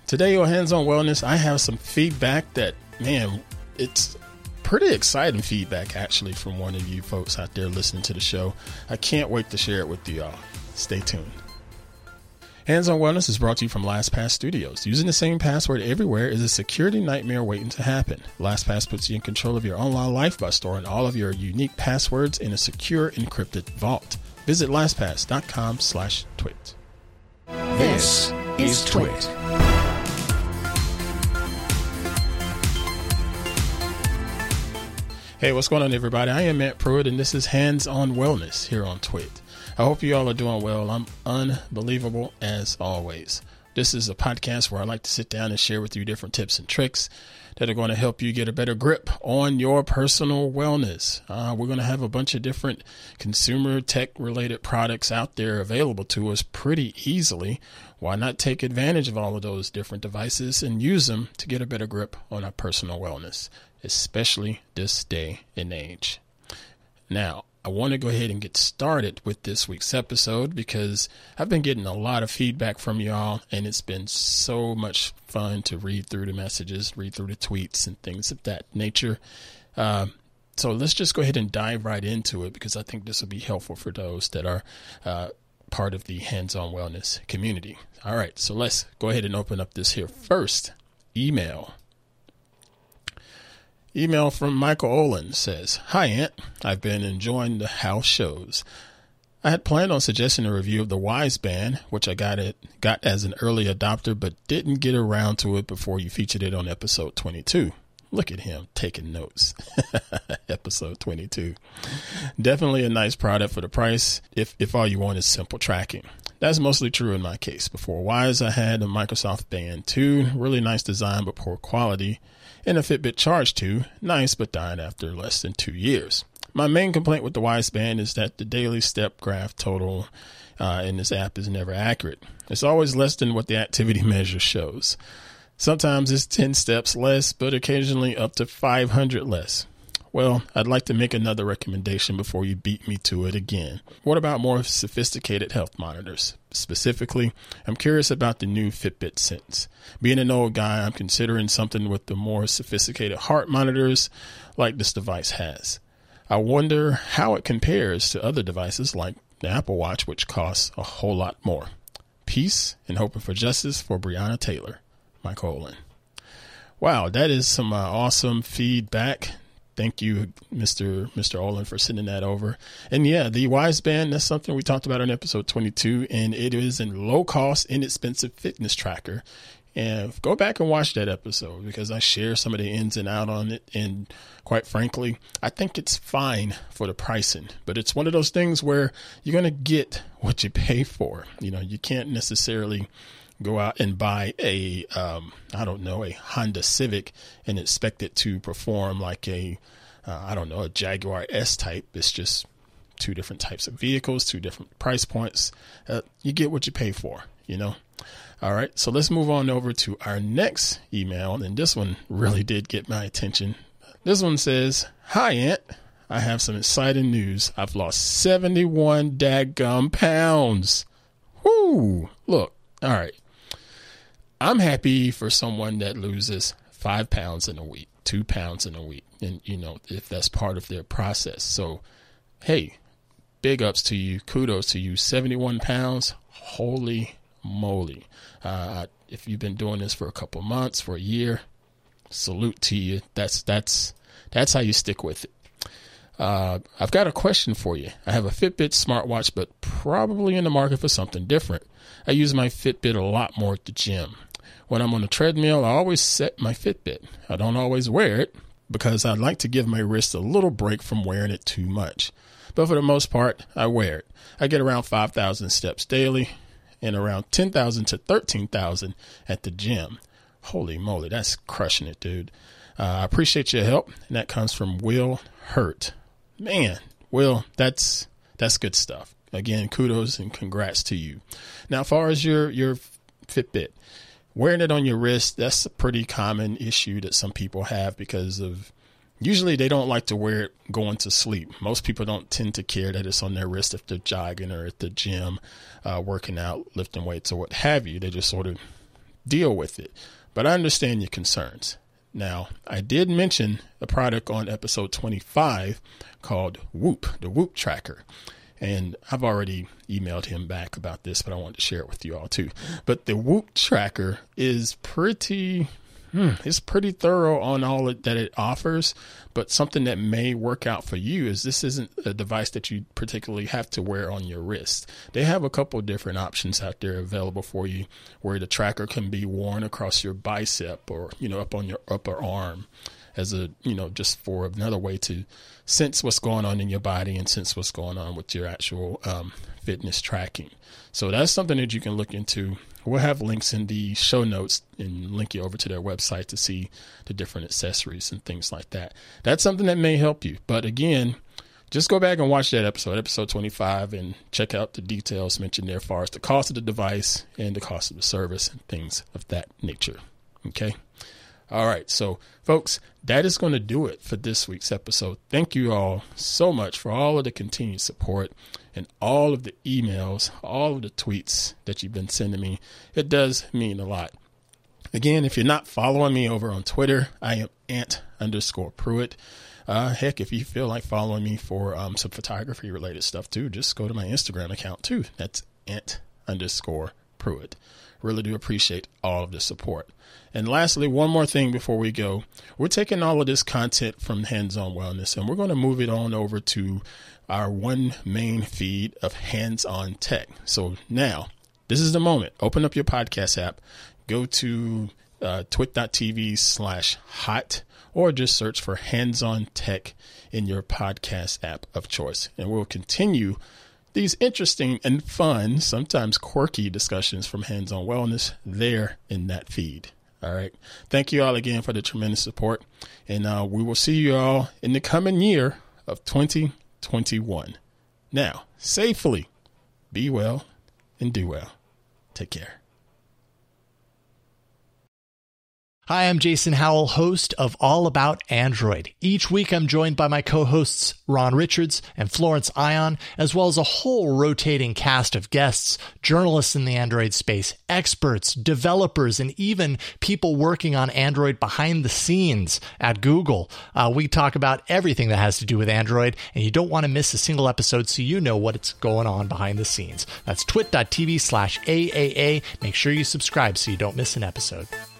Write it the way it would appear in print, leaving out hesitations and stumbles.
Today on Hands on Wellness, I have some feedback that, man, it's pretty exciting feedback actually from one of you folks out there listening to the show. I can't wait to share it with you all. Stay tuned. Hands on Wellness is brought to you from LastPass Studios. Using the same password everywhere is a security nightmare waiting to happen. LastPass puts you in control of your online life by storing all of your unique passwords in a secure encrypted vault. Visit LastPass.com/twit. This is Twit. Hey, what's going on, everybody? I am Matt Pruitt, and this is Hands on Wellness here on Twit. I hope you all are doing well. I'm unbelievable as always. This is a podcast where I like to sit down and share with you different tips and tricks that are going to help you get a better grip on your personal wellness. We're going to have a bunch of different consumer tech related products out there available to us pretty easily. Why not take advantage of all of those different devices and use them to get a better grip on our personal wellness, especially this day and age. Now, I want to go ahead and get started with this week's episode because I've been getting a lot of feedback from y'all, and it's been so much fun to read through the messages, read through the tweets and things of that nature. So let's just go ahead and dive right into it because I think this will be helpful for those that are part of the Hands-on Wellness community. All right, so let's go ahead and open up this here first email. Email from Michael Olin says, "Hi, Ant. I've been enjoying the house shows. I had planned on suggesting a review of the Wise Band, which I got as an early adopter, but didn't get around to it before you featured it on episode 22. Look at him taking notes. Episode 22. Definitely a nice product for the price if all you want is simple tracking. That's mostly true in my case. Before Wise, I had a Microsoft Band 2, really nice design but poor quality, and a Fitbit Charge 2, nice but died after less than 2 years. My main complaint with the Wise Band is that the daily step graph total in this app is never accurate. It's always less than what the activity measure shows. Sometimes it's 10 steps less, but occasionally up to 500 less. Well, I'd like to make another recommendation before you beat me to it again. What about more sophisticated health monitors? Specifically, I'm curious about the new Fitbit Sense. Being an old guy, I'm considering something with the more sophisticated heart monitors like this device has. I wonder how it compares to other devices like the Apple Watch, which costs a whole lot more. Peace and hoping for justice for Breonna Taylor. Mike Olin." Wow, that is some awesome feedback. Thank you, Mr. Olin, for sending that over. And yeah, the Wise Band, that's something we talked about on episode 22, and it is a low cost, inexpensive fitness tracker. And go back and watch that episode because I share some of the ins and outs on it. And quite frankly, I think it's fine for the pricing, but it's one of those things where you're going to get what you pay for. You know, you can't necessarily go out and buy a Honda Civic and expect it to perform like a Jaguar S-Type. It's just two different types of vehicles, two different price points. You get what you pay for, you know. All right, so let's move on over to our next email, and this one really did get my attention. This one says, "Hi, Ant. I have some exciting news. I've lost 71 daggum pounds. Whoo! Look, all right. I'm happy for someone that loses 5 pounds in a week, 2 pounds in a week, and, you know, if that's part of their process. So, hey, big ups to you. Kudos to you. 71 pounds. Holy moly. If you've been doing this for a couple months, for a year, salute to you. That's how you stick with it. I've got a question for you. I have a Fitbit smartwatch, but probably in the market for something different. I use my Fitbit a lot more at the gym. When I'm on the treadmill, I always set my Fitbit. I don't always wear it because I like to give my wrist a little break from wearing it too much. But for the most part, I wear it. I get around 5,000 steps daily and around 10,000 to 13,000 at the gym. Holy moly, that's crushing it, dude. I appreciate your help. And that comes from Will Hurt. Man, Will, that's good stuff. Again, kudos and congrats to you. Now, as far as your Fitbit, wearing it on your wrist, that's a pretty common issue that some people have because of usually they don't like to wear it going to sleep. Most people don't tend to care that it's on their wrist if they're jogging or at the gym, working out, lifting weights or what have you. They just sort of deal with it. But I understand your concerns. Now, I did mention a product on episode 25 called Whoop, the Whoop Tracker. And I've already emailed him back about this, but I wanted to share it with you all too. But the Whoop Tracker is pretty thorough on all that it offers, but something that may work out for you is this isn't a device that you particularly have to wear on your wrist. They have a couple of different options out there available for you where the tracker can be worn across your bicep or, up on your upper arm as just for another way to sense what's going on in your body and sense what's going on with your actual fitness tracking. So that's something that you can look into. We'll have links in the show notes and link you over to their website to see the different accessories and things like that. That's something that may help you. But again, just go back and watch that episode 25, and check out the details mentioned there as far as the cost of the device and the cost of the service and things of that nature. Okay. All right. So, folks, that is going to do it for this week's episode. Thank you all so much for all of the continued support and all of the emails, all of the tweets that you've been sending me. It does mean a lot. Again, if you're not following me over on Twitter, I am ant_Pruitt. Heck, if you feel like following me for some photography related stuff too, just go to my Instagram account too. That's ant_Pruitt. Really do appreciate all of the support. And lastly, one more thing before we go. We're taking all of this content from Hands On Wellness and we're going to move it on over to our one main feed of Hands On Tech. So now, this is the moment. Open up your podcast app. Go to twit.tv/hot or just search for Hands On Tech in your podcast app of choice. And we'll continue these interesting and fun, sometimes quirky discussions from Hands On Wellness there in that feed. All right. Thank you all again for the tremendous support. And we will see you all in the coming year of 2021. Now, safely, be well and do well. Take care. Hi, I'm Jason Howell, host of All About Android. Each week, I'm joined by my co-hosts Ron Richards and Florence Ion, as well as a whole rotating cast of guests, journalists in the Android space, experts, developers, and even people working on Android behind the scenes at Google. We talk about everything that has to do with Android, and you don't want to miss a single episode so you know what's going on behind the scenes. That's twit.tv/AAA. Make sure you subscribe so you don't miss an episode.